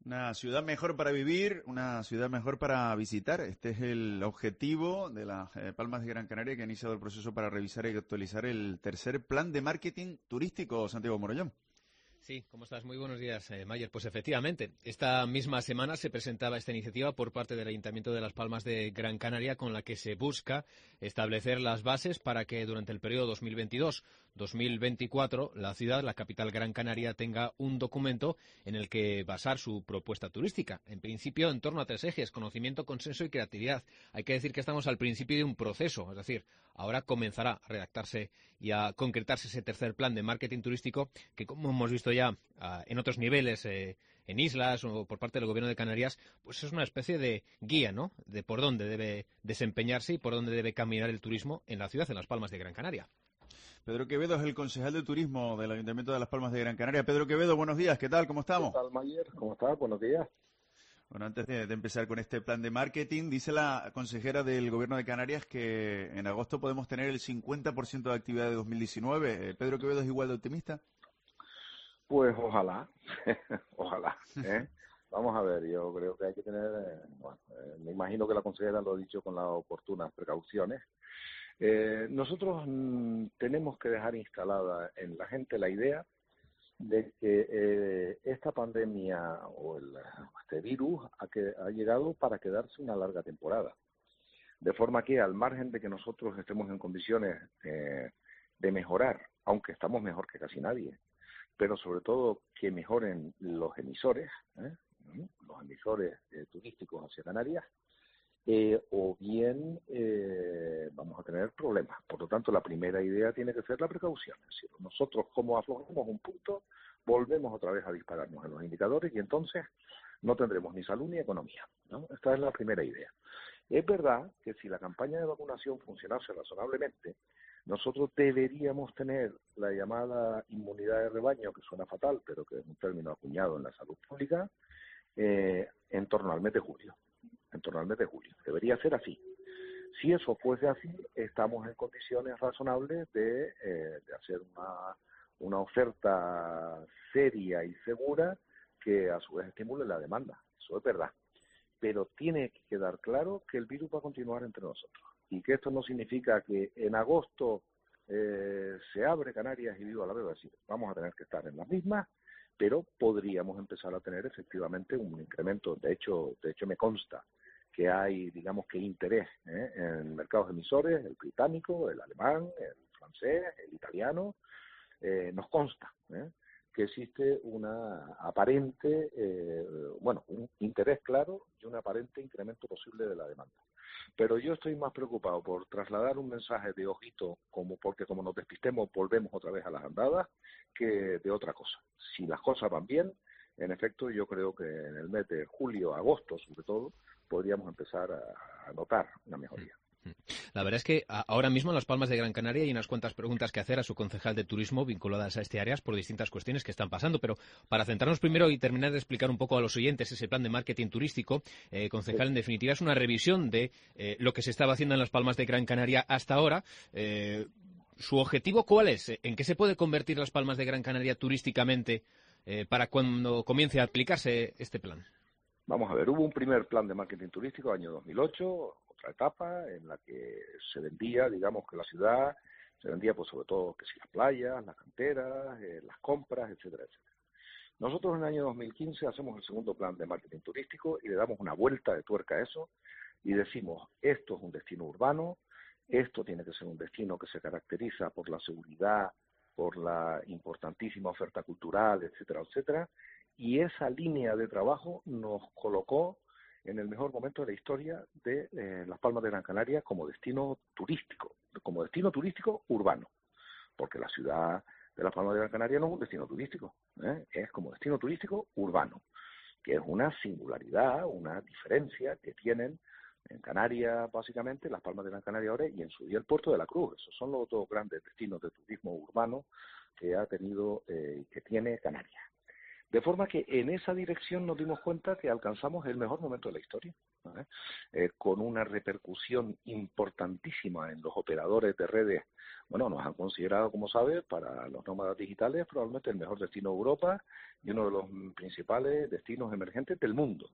Una ciudad mejor para vivir, una ciudad mejor para visitar. Este es el objetivo de las Palmas de Gran Canaria, que ha iniciado el proceso para revisar y actualizar el tercer plan de marketing turístico, Santiago Morollón. Sí, ¿cómo estás? Muy buenos días, Mayer. Pues efectivamente, esta misma semana se presentaba esta iniciativa por parte del Ayuntamiento de Las Palmas de Gran Canaria, con la que se busca establecer las bases para que durante el periodo 2022-2024 la ciudad, la capital Gran Canaria, tenga un documento en el que basar su propuesta turística. En principio, en torno a 3 ejes: conocimiento, consenso y creatividad. Hay que decir que estamos al principio de un proceso, es decir, ahora comenzará a redactarse y a concretarse ese tercer plan de marketing turístico que, como hemos visto ya en otros niveles, en islas o por parte del Gobierno de Canarias, pues es una especie de guía, ¿no?, de por dónde debe desempeñarse y por dónde debe caminar el turismo en la ciudad, en Las Palmas de Gran Canaria. Pedro Quevedo es el concejal de turismo del Ayuntamiento de Las Palmas de Gran Canaria. Pedro Quevedo, buenos días, ¿qué tal? ¿Cómo estamos? ¿Qué tal, Mayer? ¿Cómo estás? Buenos días. Bueno, antes de empezar con este plan de marketing, dice la consejera del Gobierno de Canarias que en agosto podemos tener el 50% de actividad de 2019. ¿Pedro Quevedo es igual de optimista? Pues ojalá, ojalá. Vamos a ver, yo creo que hay que tener, me imagino que la consejera lo ha dicho con las oportunas precauciones. Nosotros tenemos que dejar instalada en la gente la idea de que esta pandemia o este virus ha llegado para quedarse una larga temporada. De forma que, al margen de que nosotros estemos en condiciones de mejorar, aunque estamos mejor que casi nadie, pero sobre todo que mejoren los emisores turísticos hacia Canarias, o bien vamos a tener problemas. Por lo tanto, la primera idea tiene que ser la precaución. Es decir, nosotros, como aflojemos un punto, volvemos otra vez a dispararnos en los indicadores y entonces no tendremos ni salud ni economía, ¿no? Esta es la primera idea. Es verdad que si la campaña de vacunación funcionase razonablemente, nosotros deberíamos tener la llamada inmunidad de rebaño, que suena fatal, pero que es un término acuñado en la salud pública, en torno al mes de julio. En torno al mes de julio. Debería ser así. Si eso fuese así, estamos en condiciones razonables de hacer una oferta seria y segura que a su vez estimule la demanda. Eso es verdad. Pero tiene que quedar claro que el virus va a continuar entre nosotros y que esto no significa que en agosto se abre Canarias y Viva la Vega. Es decir, vamos a tener que estar en las mismas, pero podríamos empezar a tener efectivamente un incremento. De hecho me consta que hay, digamos, que interés en mercados emisores, el británico, el alemán, el francés, el italiano. Nos consta que existe una aparente, un interés claro y un aparente incremento posible de la demanda. Pero yo estoy más preocupado por trasladar un mensaje de ojito, porque como nos despistemos volvemos otra vez a las andadas, que de otra cosa. Si las cosas van bien, en efecto, yo creo que en el mes de julio, agosto sobre todo, podríamos empezar a notar una mejoría. La verdad es que ahora mismo en Las Palmas de Gran Canaria hay unas cuantas preguntas que hacer a su concejal de turismo vinculadas a este área por distintas cuestiones que están pasando. Pero para centrarnos primero y terminar de explicar un poco a los oyentes ese plan de marketing turístico, concejal, en definitiva es una revisión de lo que se estaba haciendo en Las Palmas de Gran Canaria hasta ahora. ¿Su objetivo cuál es? ¿En qué se puede convertir Las Palmas de Gran Canaria turísticamente para cuando comience a aplicarse este plan? Vamos a ver, hubo un primer plan de marketing turístico año 2008, otra etapa en la que se vendía, digamos, que la ciudad se vendía, pues sobre todo, que si las playas, las canteras, las compras, etcétera, etcétera. Nosotros en el año 2015 hacemos el segundo plan de marketing turístico y le damos una vuelta de tuerca a eso y decimos, esto es un destino urbano, esto tiene que ser un destino que se caracteriza por la seguridad, por la importantísima oferta cultural, etcétera, etcétera. Y esa línea de trabajo nos colocó en el mejor momento de la historia de Las Palmas de Gran Canaria como destino turístico urbano, porque la ciudad de Las Palmas de Gran Canaria no es un destino turístico, es como destino turístico urbano, que es una singularidad, una diferencia que tienen en Canarias, básicamente, Las Palmas de Gran Canaria ahora y en su día el Puerto de la Cruz. Esos son los dos grandes destinos de turismo urbano que ha tenido y que tiene Canarias. De forma que en esa dirección nos dimos cuenta que alcanzamos el mejor momento de la historia, ¿vale? Con una repercusión importantísima en los operadores de redes. Bueno, nos han considerado, como sabes, para los nómadas digitales probablemente el mejor destino de Europa y uno de los principales destinos emergentes del mundo.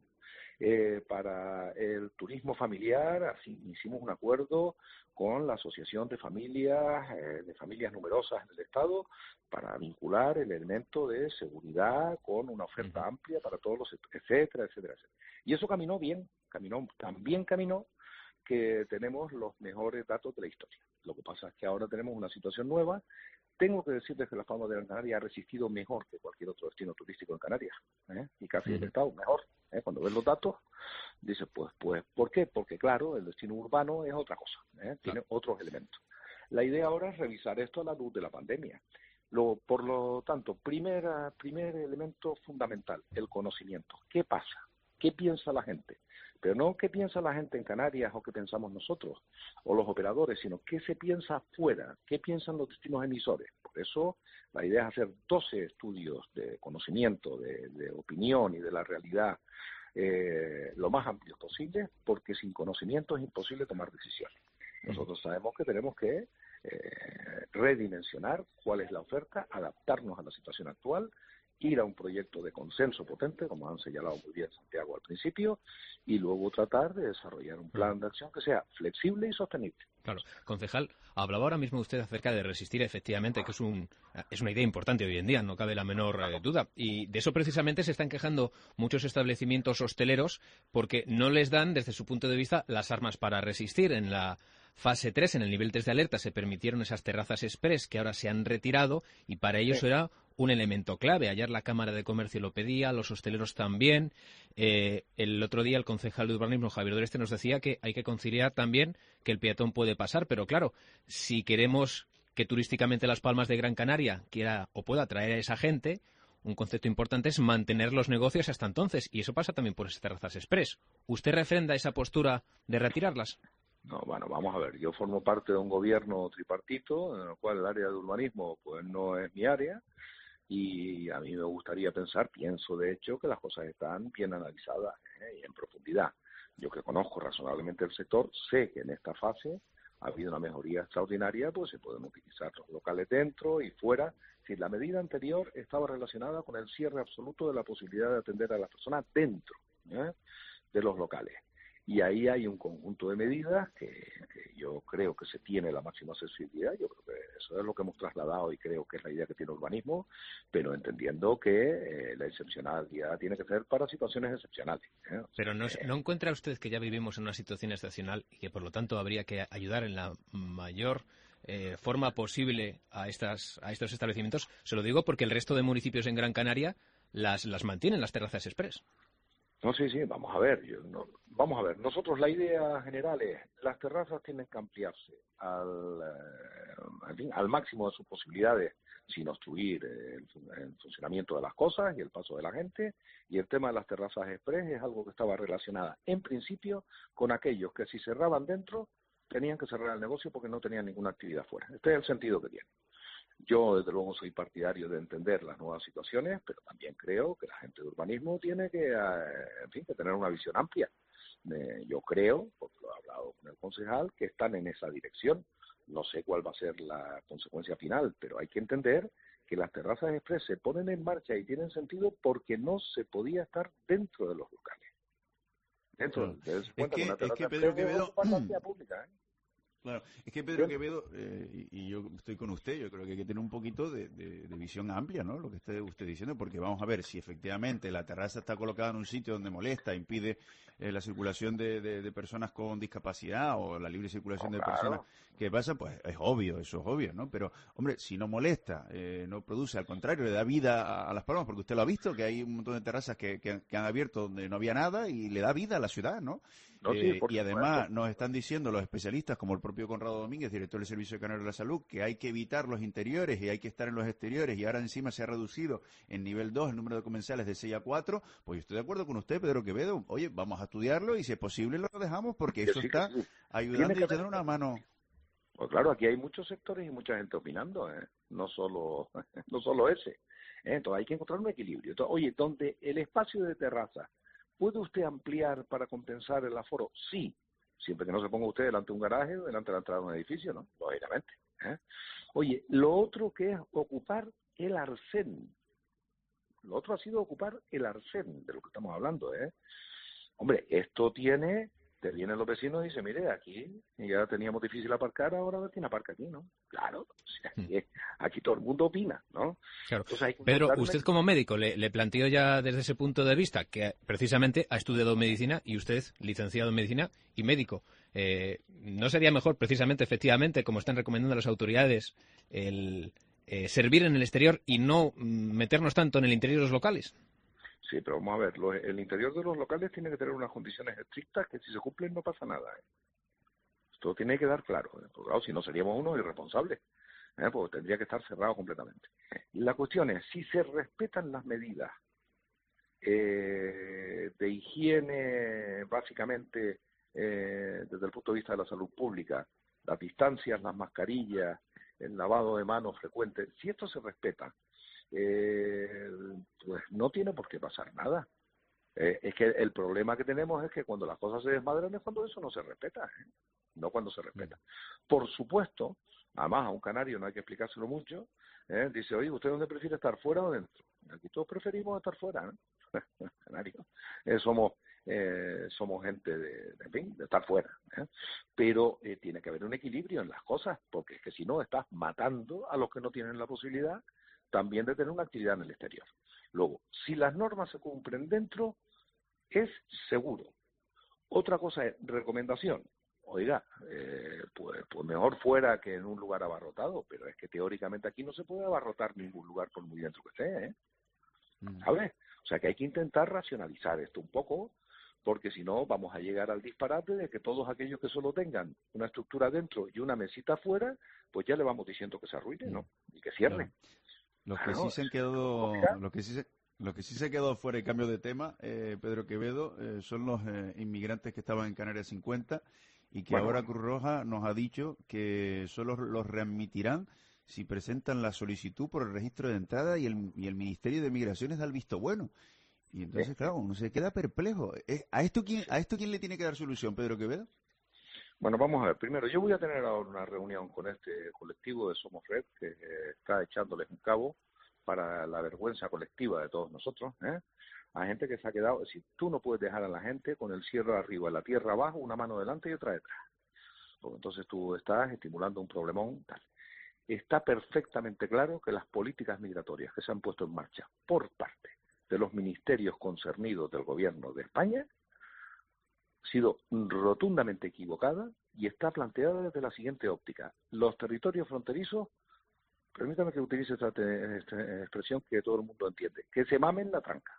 Para el turismo familiar, así hicimos un acuerdo con la Asociación de Familias Numerosas en el Estado para vincular el elemento de seguridad con una oferta amplia para todos los, etcétera, etcétera, etcétera. Y eso caminó bien, también caminó que tenemos los mejores datos de la historia. Lo que pasa es que ahora tenemos una situación nueva. Tengo que decirles que la Palma de Gran Canaria ha resistido mejor que cualquier otro destino turístico en Canarias, y casi el Estado mejor. Cuando ves los datos, dices, pues, ¿por qué? Porque, claro, el destino urbano es otra cosa, tiene otros elementos. La idea ahora es revisar esto a la luz de la pandemia. Por lo tanto, primer elemento fundamental, el conocimiento. ¿Qué pasa? ¿Qué piensa la gente? Pero no qué piensa la gente en Canarias o qué pensamos nosotros o los operadores, sino qué se piensa afuera, qué piensan los destinos emisores. Por eso la idea es hacer 12 estudios de conocimiento, de opinión y de la realidad lo más amplios posible, porque sin conocimiento es imposible tomar decisiones. Nosotros sabemos que tenemos que redimensionar cuál es la oferta, adaptarnos a la situación actual, ir a un proyecto de consenso potente, como han señalado muy bien Santiago al principio, y luego tratar de desarrollar un plan de acción que sea flexible y sostenible. Claro. Concejal, hablaba ahora mismo usted acerca de resistir, efectivamente, que es una idea importante hoy en día, no cabe la menor duda. Y de eso precisamente se están quejando muchos establecimientos hosteleros porque no les dan, desde su punto de vista, las armas para resistir. En la fase 3, en el nivel 3 de alerta, se permitieron esas terrazas express que ahora se han retirado y para ellos era un elemento clave. Ayer la Cámara de Comercio lo pedía, los hosteleros también. El otro día el concejal de urbanismo, Javier Doreste, nos decía que hay que conciliar también que el peatón puede pasar, pero claro, si queremos que turísticamente Las Palmas de Gran Canaria quiera o pueda atraer a esa gente, un concepto importante es mantener los negocios hasta entonces, y eso pasa también por esas terrazas express. ¿Usted refrenda esa postura de retirarlas? No, bueno, vamos a ver, yo formo parte de un gobierno tripartito, en el cual el área de urbanismo pues no es mi área, y a mí me gustaría pienso de hecho que las cosas están bien analizadas y en profundidad. Yo que conozco razonablemente el sector, sé que en esta fase ha habido una mejoría extraordinaria, pues se pueden utilizar los locales dentro y fuera. Si la medida anterior estaba relacionada con el cierre absoluto de la posibilidad de atender a las personas dentro de los locales. Y ahí hay un conjunto de medidas que yo creo que se tiene la máxima sensibilidad. Yo creo que eso es lo que hemos trasladado y creo que es la idea que tiene urbanismo, pero entendiendo que la excepcionalidad tiene que ser para situaciones excepcionales. Pero ¿no encuentra usted que ya vivimos en una situación excepcional y que por lo tanto habría que ayudar en la mayor forma posible a estos establecimientos? Se lo digo porque el resto de municipios en Gran Canaria las mantienen las terrazas express. No, sí, vamos a ver. Vamos a ver. Nosotros la idea general es las terrazas tienen que ampliarse al máximo de sus posibilidades sin obstruir el funcionamiento de las cosas y el paso de la gente. Y el tema de las terrazas express es algo que estaba relacionado en principio con aquellos que si cerraban dentro tenían que cerrar el negocio porque no tenían ninguna actividad fuera. Este es el sentido que tiene. Yo, desde luego, soy partidario de entender las nuevas situaciones, pero también creo que la gente de urbanismo tiene que tener una visión amplia. Yo creo, porque lo he hablado con el concejal, que están en esa dirección. No sé cuál va a ser la consecuencia final, pero hay que entender que las terrazas express se ponen en marcha y tienen sentido porque no se podía estar dentro de los locales. Dentro, es que Pedro Quevedo... pública, Claro, es que Pedro Quevedo, y yo estoy con usted, yo creo que hay que tener un poquito de visión amplia, ¿no? Lo que esté usted diciendo, porque vamos a ver, si efectivamente la terraza está colocada en un sitio donde molesta, impide la circulación de personas con discapacidad o la libre circulación de personas que pasan, pues es obvio, eso es obvio, ¿no? Pero, hombre, si no molesta, no produce, al contrario, le da vida a Las Palmas, porque usted lo ha visto, que hay un montón de terrazas que han abierto donde no había nada y le da vida a la ciudad, ¿no? Y además nos están diciendo los especialistas, como el propio Conrado Domínguez, director del Servicio Canario de la Salud, que hay que evitar los interiores y hay que estar en los exteriores, y ahora encima se ha reducido en nivel 2 el número de comensales de 6 a 4, pues yo estoy de acuerdo con usted, Pedro Quevedo. Oye, vamos a estudiarlo y si es posible lo dejamos, porque eso está ayudando y echando una mano. Pues claro, aquí hay muchos sectores y mucha gente opinando, no solo ese. Entonces hay que encontrar un equilibrio. Entonces, oye, donde el espacio de terraza, ¿puede usted ampliar para compensar el aforo? Sí, siempre que no se ponga usted delante de un garaje o delante de la entrada de un edificio, ¿no? Lógicamente. Oye, lo otro que es ocupar el arcén. Lo otro ha sido ocupar el arcén, de lo que estamos hablando, Hombre, esto te vienen los vecinos y dicen, mire, aquí ya teníamos difícil aparcar, ahora a ver quién aparca aquí, ¿no? Claro, o sea, aquí todo el mundo opina, ¿no? Claro. Entonces hay que Pedro, usted como médico, le planteo ya desde ese punto de vista que precisamente ha estudiado medicina y usted, licenciado en medicina y médico. ¿No sería mejor, precisamente, efectivamente, como están recomendando las autoridades, el servir en el exterior y no meternos tanto en el interior de los locales? Sí, pero vamos a ver, el interior de los locales tiene que tener unas condiciones estrictas que si se cumplen no pasa nada. Esto tiene que dar claro, porque claro, si no seríamos unos irresponsables, pues tendría que estar cerrado completamente. La cuestión es, si se respetan las medidas de higiene, básicamente, desde el punto de vista de la salud pública, las distancias, las mascarillas, el lavado de manos frecuente, si esto se respeta, pues no tiene por qué pasar nada. Es que el problema que tenemos es que cuando las cosas se desmadran es cuando eso no se respeta, no cuando se respeta. Por supuesto, además a un canario no hay que explicárselo mucho, dice, oye, ¿usted dónde prefiere estar, fuera o dentro? Aquí todos preferimos estar fuera, canarios. Somos gente en fin, de estar fuera, pero tiene que haber un equilibrio en las cosas, porque es que si no estás matando a los que no tienen la posibilidad también de tener una actividad en el exterior. Luego, si las normas se cumplen dentro, es seguro. Otra cosa es recomendación. Oiga, pues mejor fuera que en un lugar abarrotado, pero es que teóricamente aquí no se puede abarrotar ningún lugar por muy dentro que esté, ¿sabes? O sea que hay que intentar racionalizar esto un poco, porque si no vamos a llegar al disparate de que todos aquellos que solo tengan una estructura dentro y una mesita afuera, pues ya le vamos diciendo que se arruine, ¿no? Y que cierre. Claro. Los que sí se han quedado, lo que sí se ha quedado fuera, y cambio de tema, Pedro Quevedo, son los inmigrantes que estaban en Canarias 50 y que ahora Cruz Roja nos ha dicho que solo los readmitirán si presentan la solicitud por el registro de entrada y el Ministerio de Migraciones da el visto bueno. Y entonces, claro, uno se queda perplejo. ¿A esto quién le tiene que dar solución, Pedro Quevedo? Bueno, vamos a ver. Primero, yo voy a tener ahora una reunión con este colectivo de Somos Red, que está echándoles un cabo para la vergüenza colectiva de todos nosotros, a gente que se ha quedado. Es decir, tú no puedes dejar a la gente con el cielo arriba, la tierra abajo, una mano delante y otra detrás. Porque entonces tú estás estimulando un problemón tal. Está perfectamente claro que las políticas migratorias que se han puesto en marcha por parte de los ministerios concernidos del gobierno de España ha sido rotundamente equivocada y está planteada desde la siguiente óptica. Los territorios fronterizos, permítame que utilice esta expresión que todo el mundo entiende, que se mamen la tranca.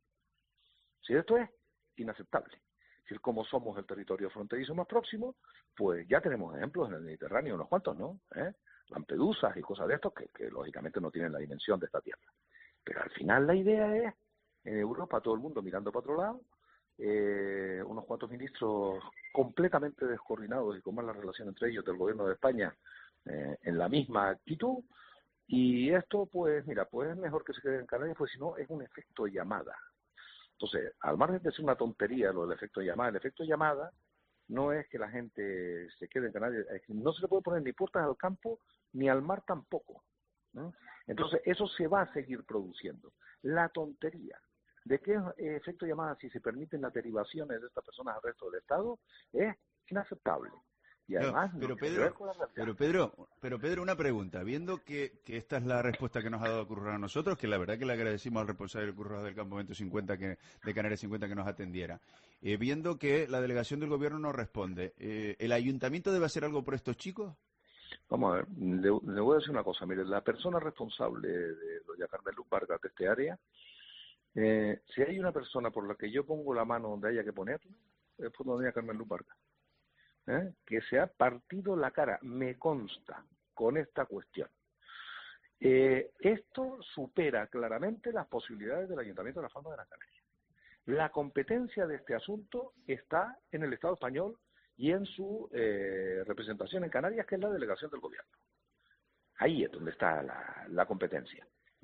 Si esto es inaceptable. Si como somos el territorio fronterizo más próximo, pues ya tenemos ejemplos en el Mediterráneo, unos cuantos, ¿no? Lampedusas y cosas de estos que lógicamente no tienen la dimensión de esta tierra. Pero al final la idea es, en Europa, todo el mundo mirando para otro lado, unos cuantos ministros completamente descoordinados y con mala relación entre ellos del gobierno de España en la misma actitud, y esto pues mira, pues es mejor que se quede en Canarias, pues si no es un efecto llamada. Entonces, al margen de ser una tontería lo del efecto llamada, el efecto llamada no es que la gente se quede en Canarias, es que no se le puede poner ni puertas al campo ni al mar tampoco, ¿no? Entonces eso se va a seguir produciendo. La tontería de qué efecto llamada si se permiten las derivaciones de estas personas al resto del Estado es inaceptable. Y además pero Pedro, una pregunta. Viendo que esta es la respuesta que nos ha dado Cruz Roja a nosotros, que la verdad que le agradecimos al responsable de Cruz Roja del Campamento 50 de Canarias 50 que nos atendiera, viendo que la delegación del gobierno no responde, ¿el ayuntamiento debe hacer algo por estos chicos? Vamos a ver, le voy a decir una cosa. Mire, la persona responsable de doña Carmen Luz Vargas de este área, si hay una persona por la que yo pongo la mano donde haya que ponerla, es por doña Carmen Luz Vargas, que se ha partido la cara, me consta, con esta cuestión. Esto supera claramente las posibilidades del Ayuntamiento de Las Palmas de Gran Canaria. La competencia de este asunto está en el Estado español y en su representación en Canarias, que es la delegación del gobierno. Ahí es donde está la competencia.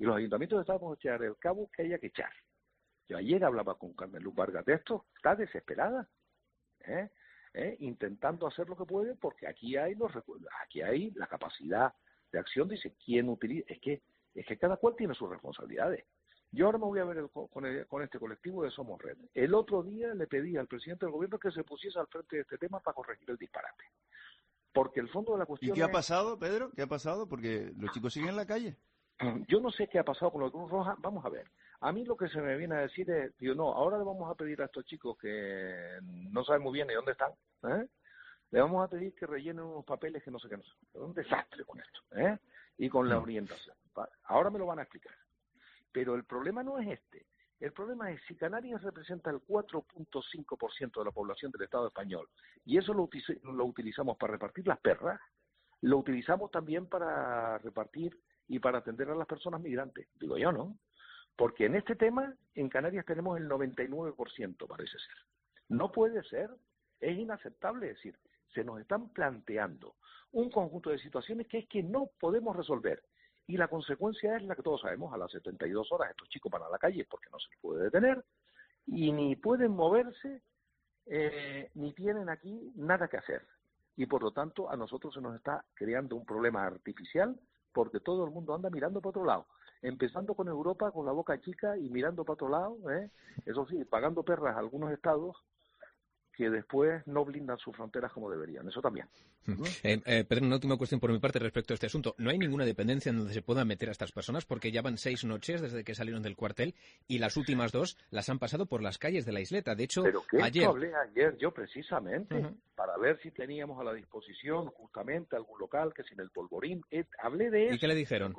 Y los ayuntamientos estamos echar el cabo que haya que echar. Yo ayer hablaba con Carmen Luz Vargas de esto, está desesperada, intentando hacer lo que puede, porque aquí hay aquí hay la capacidad de acción. Dice, ¿quién utiliza? Es que cada cual tiene sus responsabilidades. Yo ahora me voy a ver con este colectivo de Somos Red. El otro día le pedí al presidente del gobierno que se pusiese al frente de este tema para corregir el disparate. Porque el fondo de la cuestión ¿Y qué ha pasado, Pedro? ¿Qué ha pasado? Porque los chicos siguen en la calle. Yo no sé qué ha pasado con la Cruz Roja. Vamos a ver. A mí lo que se me viene a decir es, digo, no, ahora le vamos a pedir a estos chicos que no saben muy bien de dónde están, le vamos a pedir que rellenen unos papeles que no sé qué, no sé. Es un desastre con esto, y con la orientación. Ahora me lo van a explicar. Pero el problema no es este. El problema es si Canarias representa el 4.5% de la población del Estado español y eso lo utilizamos para repartir las perras, lo utilizamos también para repartir y para atender a las personas migrantes. Digo yo, ¿no? Porque en este tema, en Canarias tenemos el 99%, parece ser. No puede ser, es inaceptable. Es decir, se nos están planteando un conjunto de situaciones que es que no podemos resolver. Y la consecuencia es la que todos sabemos: a las 72 horas estos chicos van a la calle porque no se les puede detener y ni pueden moverse, ni tienen aquí nada que hacer. Y por lo tanto a nosotros se nos está creando un problema artificial porque todo el mundo anda mirando para otro lado, empezando con Europa con la boca chica y mirando para otro lado, eso sí, pagando perras a algunos estados que después no blindan sus fronteras como deberían. Eso también. Pedro, una última cuestión por mi parte respecto a este asunto. ¿No hay ninguna dependencia en donde se puedan meter a estas personas? Porque ya van 6 noches desde que salieron del cuartel y las últimas 2 las han pasado por las calles de la isleta. De hecho, pero que ayer... hablé ayer yo precisamente para ver si teníamos a la disposición justamente algún local que sin el polvorín. Hablé de eso. ¿Y qué le dijeron?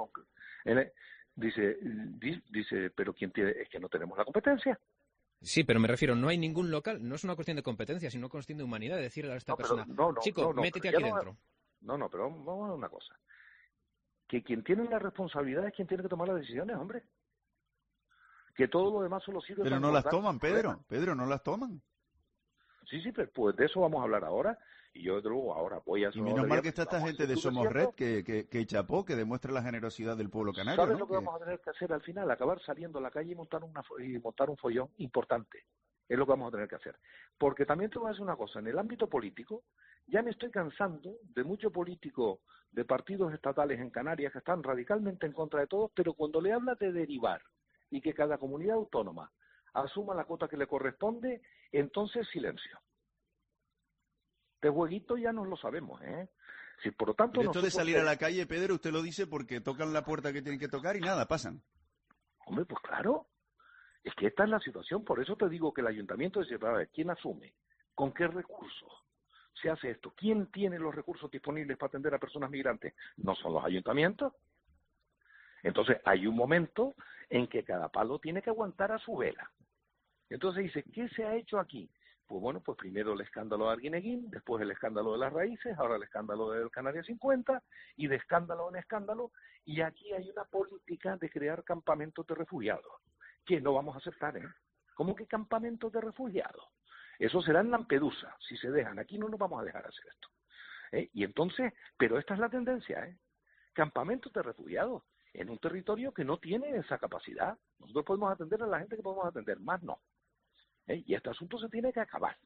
Dice, pero ¿quién tiene? Es que no tenemos la competencia. Sí, pero me refiero, no hay ningún local, no es una cuestión de competencia, sino una cuestión de humanidad, decirle a esta persona, chico, métete aquí dentro. No, pero vamos a ver una cosa. Que quien tiene la responsabilidad es quien tiene que tomar las decisiones, hombre. Que todo lo demás solo sirve pero para... no las toman, Pedro, no las toman. Sí, pero pues de eso vamos a hablar ahora. Y yo, desde luego, ahora voy a... Y menos mal que está esta gente de Somos Red que chapó, que demuestra la generosidad del pueblo canario. ¿Sabes ¿no? lo que vamos a tener que hacer al final? Acabar saliendo a la calle y montar un follón importante. Es lo que vamos a tener que hacer. Porque también te voy a decir una cosa. En el ámbito político, ya me estoy cansando de muchos políticos de partidos estatales en Canarias que están radicalmente en contra de todos, pero cuando le hablas de derivar y que cada comunidad autónoma asuma la cuota que le corresponde, entonces silencio. De jueguito ya no lo sabemos, Si por lo tanto esto de salir a la calle, Pedro, usted lo dice porque tocan la puerta que tienen que tocar y nada, pasan. Hombre, pues claro. Es que esta es la situación. Por eso te digo que el ayuntamiento dice, a ver, ¿quién asume? ¿Con qué recursos se hace esto? ¿Quién tiene los recursos disponibles para atender a personas migrantes? No son los ayuntamientos. Entonces hay un momento en que cada palo tiene que aguantar a su vela. Entonces dice, ¿qué se ha hecho aquí? Pues bueno, pues primero el escándalo de Arguineguín, después el escándalo de las raíces, ahora el escándalo del Canarias 50, y de escándalo en escándalo, y aquí hay una política de crear campamentos de refugiados, que no vamos a aceptar, ¿Cómo que campamentos de refugiados? Eso será en Lampedusa, si se dejan. Aquí no nos vamos a dejar hacer esto. Y entonces, pero esta es la tendencia, Campamentos de refugiados en un territorio que no tiene esa capacidad. Nosotros podemos atender a la gente que podemos atender, más no. Y este asunto se tiene que acabar,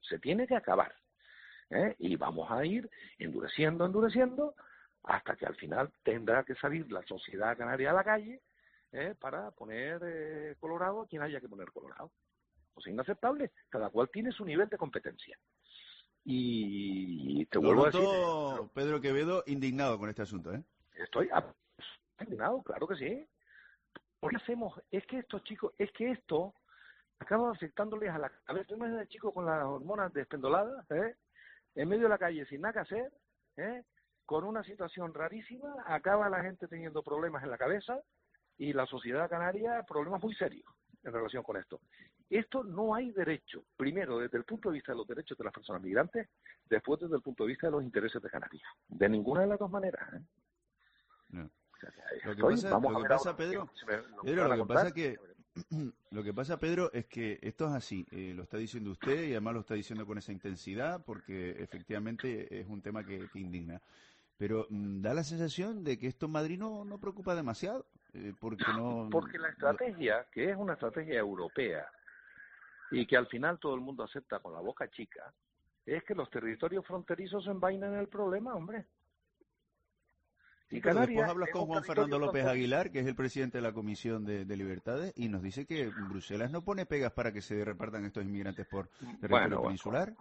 y vamos a ir endureciendo, hasta que al final tendrá que salir la sociedad canaria a la calle para poner colorado a quien haya que poner colorado. Pues es inaceptable, cada cual tiene su nivel de competencia. Y te vuelvo a decir... Pedro Quevedo, indignado con este asunto, Estoy indignado, claro que sí. ¿Por qué hacemos? Es que estos chicos, esto acaba afectándoles a la cabeza. Imagínate el chico con las hormonas despendoladas, en medio de la calle sin nada que hacer, con una situación rarísima, acaba la gente teniendo problemas en la cabeza y la sociedad canaria problemas muy serios en relación con esto. Esto no hay derecho, primero desde el punto de vista de los derechos de las personas migrantes, después desde el punto de vista de los intereses de Canarias. De ninguna de las dos maneras. No. O sea, Lo que pasa, Pedro, lo que pasa, Pedro, es que esto es así, lo está diciendo usted y además lo está diciendo con esa intensidad porque efectivamente es un tema que indigna. Pero da la sensación de que esto en Madrid no preocupa demasiado. Porque no... Porque la estrategia, que es una estrategia europea, y que al final todo el mundo acepta con la boca chica, es que los territorios fronterizos envainan el problema, hombre. Sí, pero después hablas con Juan Fernando López Aguilar, que es el presidente de la Comisión de Libertades, y nos dice que Bruselas no pone pegas para que se repartan estos inmigrantes por territorio peninsular.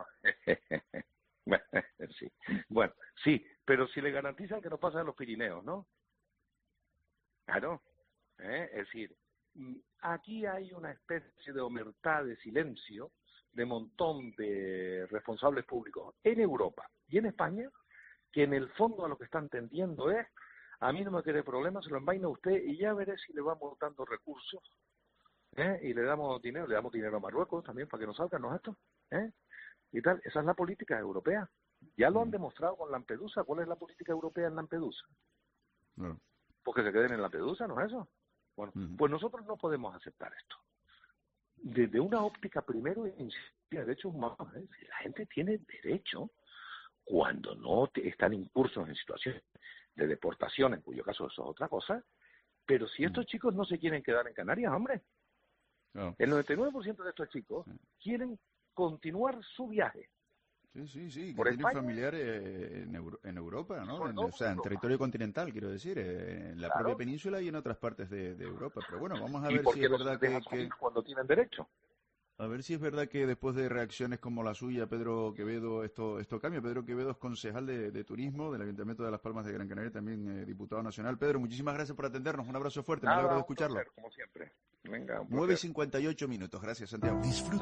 Sí. Bueno, sí, pero si le garantizan que no pasan los Pirineos, ¿no? Claro, es decir, aquí hay una especie de omertá de silencio de montón de responsables públicos en Europa y en España, que en el fondo a lo que están tendiendo es: a mí no me quiere problema, se lo envaina usted y ya veré si le vamos dando recursos, y le damos dinero a Marruecos también para que nos salgan los actos, y tal. Esa es la política europea. Ya lo han demostrado con Lampedusa. ¿Cuál es la política europea en Lampedusa? No. Pues que se queden en Lampedusa, ¿no es eso? Bueno, pues nosotros no podemos aceptar esto. Desde una óptica primero de derechos humanos, si la gente tiene derecho, cuando no están incursos en situaciones de deportación, en cuyo caso eso es otra cosa, pero si estos chicos no se quieren quedar en Canarias, hombre, el 99% de estos chicos quieren continuar su viaje. Sí, que por tienen España, familiares en Europa, ¿no? O sea, en territorio continental, quiero decir, en la propia península y en otras partes de Europa. Pero bueno, vamos a ver si es verdad que cuando tienen derecho. A ver si es verdad que después de reacciones como la suya, Pedro Quevedo, esto cambia. Pedro Quevedo es concejal de Turismo del Ayuntamiento de Las Palmas de Gran Canaria, también diputado nacional. Pedro, muchísimas gracias por atendernos. Un abrazo fuerte, me alegro de escucharlo. Como siempre. Venga, 9:58 minutos. Gracias, Santiago.